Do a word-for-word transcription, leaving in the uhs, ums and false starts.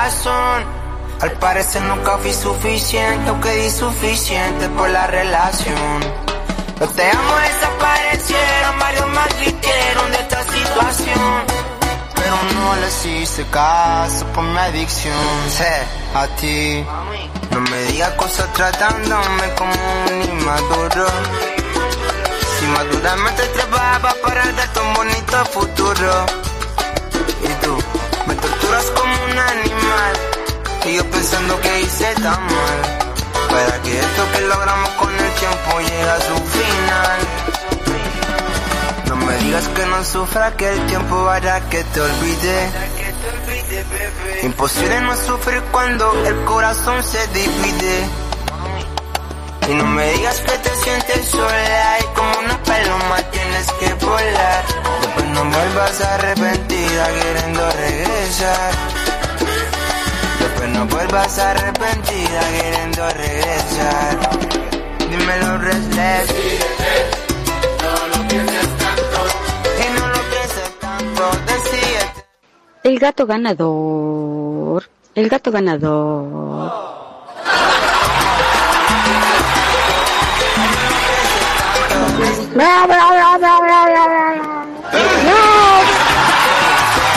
razón. Al parecer nunca fui suficiente, aunque di suficiente por la relación. Los te amo desaparecieron, varios más dijeron de esta situación, pero no les hice caso por mi adicción. Sé, a ti no me digas cosas tratándome como un inmaduro. Si maduramente trabajaba para darte un bonito futuro, y tú me torturas como un animal, y yo pensando que hice tan mal, para que esto que logramos con el tiempo llegue a su final. No me digas que no sufra, que el tiempo hará que te olvide. Imposible no sufrir cuando el corazón se divide. Y no me digas que te sientes sola y como una paloma tienes que volar. Después no vuelvas arrepentida queriendo regresar. Después no vuelvas arrepentida queriendo regresar. Dímelo, Restless. No lo pienses tanto. Y no lo pienses tanto, decídete. El gato ganador. El gato ganador. Bla, bla, bla, bla, bla, bla.